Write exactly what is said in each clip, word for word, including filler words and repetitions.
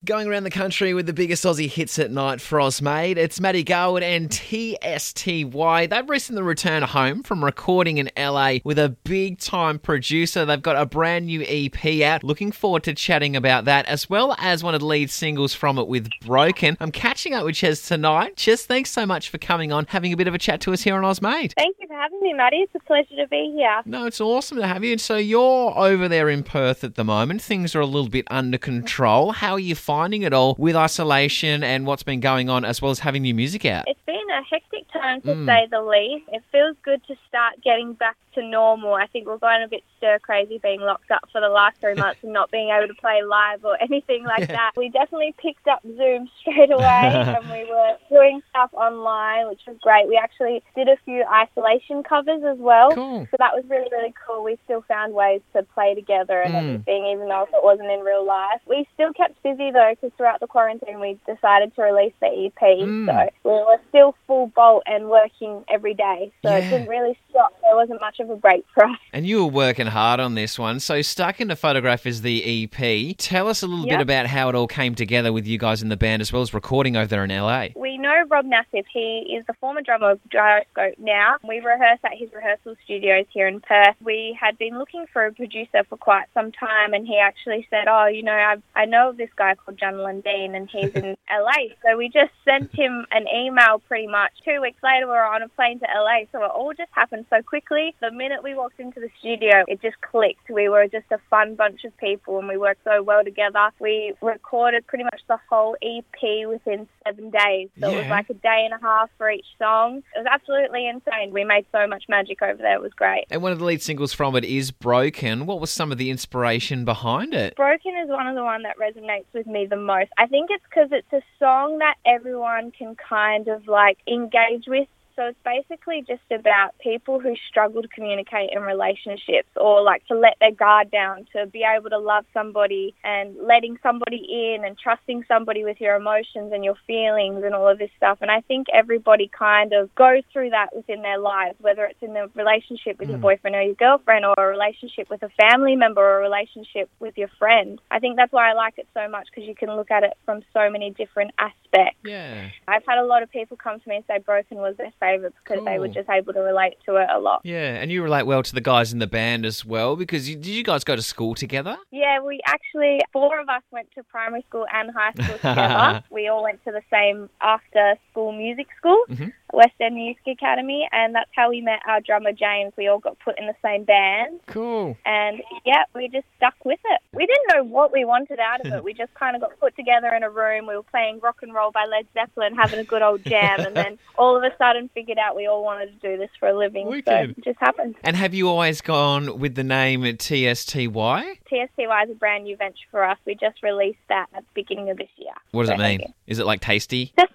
Going around the country with the biggest Aussie hits at night for Oz, mate. It's Maddie Garwood and T S T Y. They've recently returned home from recording in L A with a big-time producer. They've got a brand new E P out. Looking forward to chatting about that, as well as one of the lead singles from it with Broken. I'm catching up with Ches tonight. Ches, thanks so much for coming on, having a bit of a chat to us here on Oz, mate. Thank you for having me, Maddie. It's a pleasure to be here. No, it's awesome to have you. So you're over there in Perth at the moment. Things are a little bit under control. How are you finding it all with isolation and what's been going on, as well as having new music out? It's been a hectic time, to Mm. say the least. It feels good to start getting back to normal. I think we're going a bit stir-crazy being locked up for the last three months and not being able to play live or anything like Yeah. that. We definitely picked up Zoom straight away and we were doing stuff online, which was great. We actually did a few isolation covers as well. Cool. So that was really, really cool. We still found ways to play together and Mm. everything, even though if it wasn't in real life. We still kept busy, though, because throughout the quarantine we decided to release the E P. Mm. So we were still full bolt and working every day. So Yeah. it didn't really stop. There wasn't much of a break for us. And you were working hard on this one. So Stuck in the Photograph is the E P. Tell us a little Yep. bit about how it all came together with you guys in the band, as well as recording over there in L A. We know Rob Nassif. He is the former drummer of Gyroscope now. We rehearse at his rehearsal studios here in Perth. We had been looking for a producer for quite some time, and he actually said, oh, you know, I, I know of this guy called John Lundeen, and he's in L A. So we just sent him an email pretty much. Two weeks later, we were on a plane to L A. So it all just happened so quickly. The minute we walked into the studio, it just clicked. We were just a fun bunch of people, and we worked so well together. We recorded pretty much the whole E P within seven days. So it was Yeah. like a day and a half for each song. It was absolutely insane. We made so much magic over there. It was great. And one of the lead singles from it is Broken. What was some of the inspiration behind it? Broken is one of the one that resonates with me the most. I think it's because it's a song that everyone can kind of like engage with. So it's basically just about people who struggle to communicate in relationships, or like to let their guard down, to be able to love somebody and letting somebody in and trusting somebody with your emotions and your feelings and all of this stuff. And I think everybody kind of goes through that within their lives, whether it's in a relationship with your boyfriend or your girlfriend, or a relationship with a family member, or a relationship with your friend. I think that's why I like it so much, because you can look at it from so many different aspects. Yeah. I've had a lot of people come to me and say Broken was their favourite because they were Cool. just able to relate to it a lot. Yeah, and you relate well to the guys in the band as well, because you, did you guys go to school together? Yeah, we actually, four of us went to primary school and high school together. We all went to the same after-school music school, Mhm. West End Music Academy, and that's how we met our drummer James. We all got put in the same band, Cool. and yeah, we just stuck with it. We didn't know what we wanted out of it. We just kind of got put together in a room. We were playing Rock and Roll by Led Zeppelin, having a good old jam, and then all of a sudden figured out we all wanted to do this for a living. So Wicked. it just happened. And have you always gone with the name T S T Y? T S T Y is a brand new venture for us. We just released that at the beginning of this year. What does So it mean? thank Is it like tasty? you.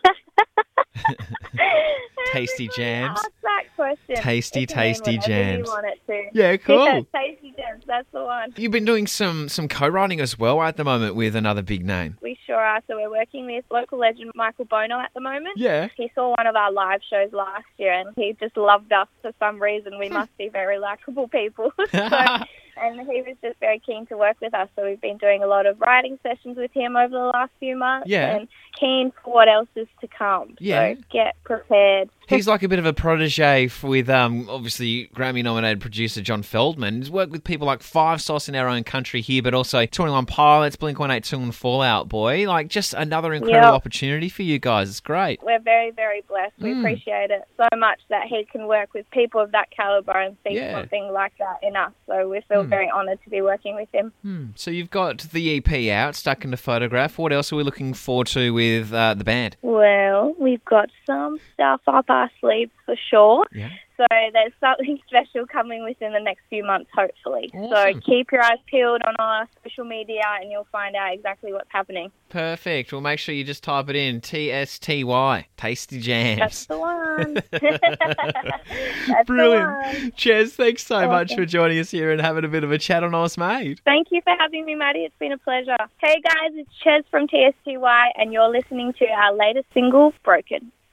Tasty Everybody jams? asks that question. Tasty, It can mean tasty whatever jams. You want it to. Yeah, cool. Yeah, tasty jams. That's the one. You've been doing some, some co-writing as well at the moment with another big name. We sure are. So we're working with local legend Michael Bono at the moment. Yeah. He saw one of our live shows last year and he just loved us for some reason. We must be very likable people. so, and he was just very keen to work with us. So we've been doing a lot of writing sessions with him over the last few months. Yeah. And keen for what else is to come. Yeah. So get prepared. He's like a bit of a protege f- with, um, obviously, Grammy-nominated producer John Feldman. He's worked with people like Five Sauce in our own country here, but also twenty-one Pilots, Blink one eighty-two and Fall Out Boy. Like, just another incredible Yep. opportunity for you guys. It's great. We're very, very blessed. We Mm. appreciate it so much that he can work with people of that caliber and see Yeah. something like that in us. So we feel Mm. very honoured to be working with him. Hmm. So you've got the E P out, Stuck in the Photograph. What else are we looking forward to with uh, the band? Well, we've got some stuff up our sleeves for sure. Yeah. So there's something special coming within the next few months, hopefully. Awesome. So keep your eyes peeled on our social media and you'll find out exactly what's happening. Perfect. Well, make sure you just type it in, T S T Y, Tasty Jams. That's the one. That's Brilliant. the one. Ches, thanks so Awesome. much for joining us here and having a bit of a chat on Oz, mate. Thank you for having me, Maddie. It's been a pleasure. Hey, guys, it's Ches from T S T Y, and you're listening to our latest single, Broken.